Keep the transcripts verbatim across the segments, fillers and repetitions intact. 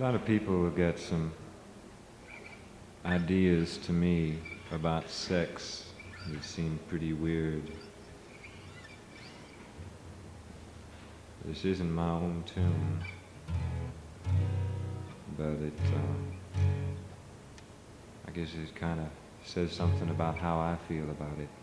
A lot of people will get some ideas to me about sex that seem pretty weird. This isn't my own tune, but it, uh, I guess it kind of says something about how I feel about it.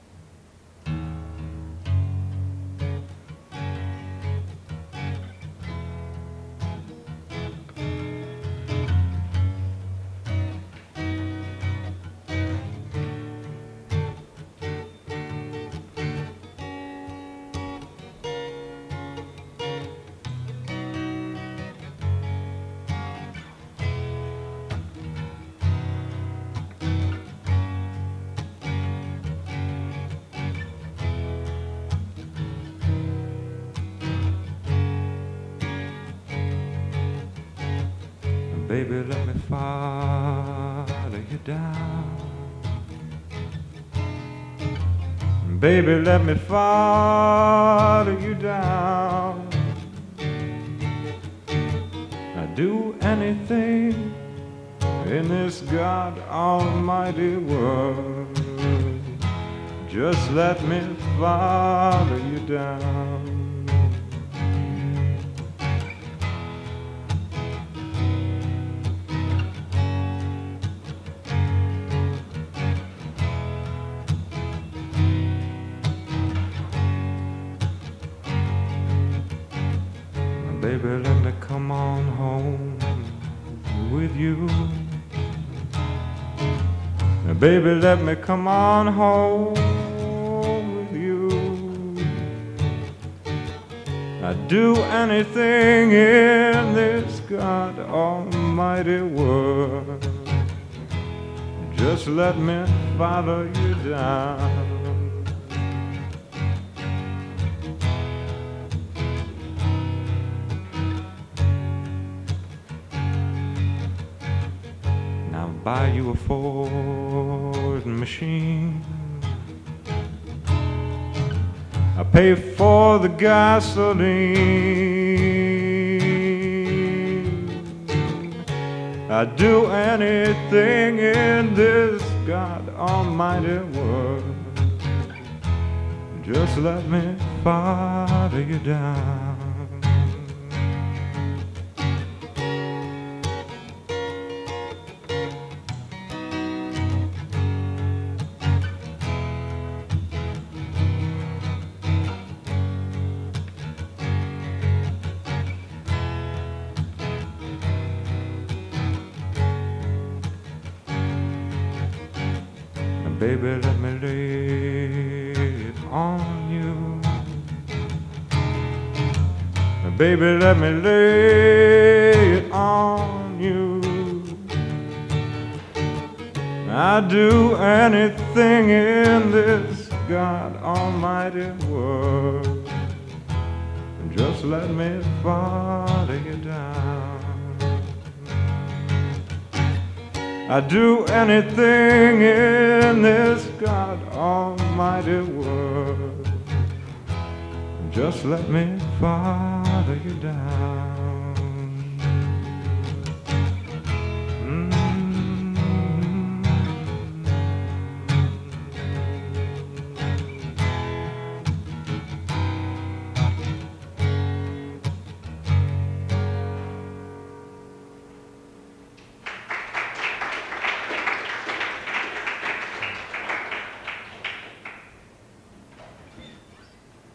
Baby, let me follow you down. Baby, let me follow you down. I'd do anything in this God Almighty world. Just let me follow you down. Baby, let me come on home with you. Now, baby, let me come on home with you. I'd do anything in this God Almighty world. Just let me follow you down. Buy you a Ford machine. I pay for the gasoline. I'd do anything in this God Almighty world. Just let me follow you down. Baby, let me lay it on you. Baby, let me lay it on you. I'd do anything in this God Almighty world. Just let me follow you down. I'd do anything in this God Almighty world. Just let me follow you down.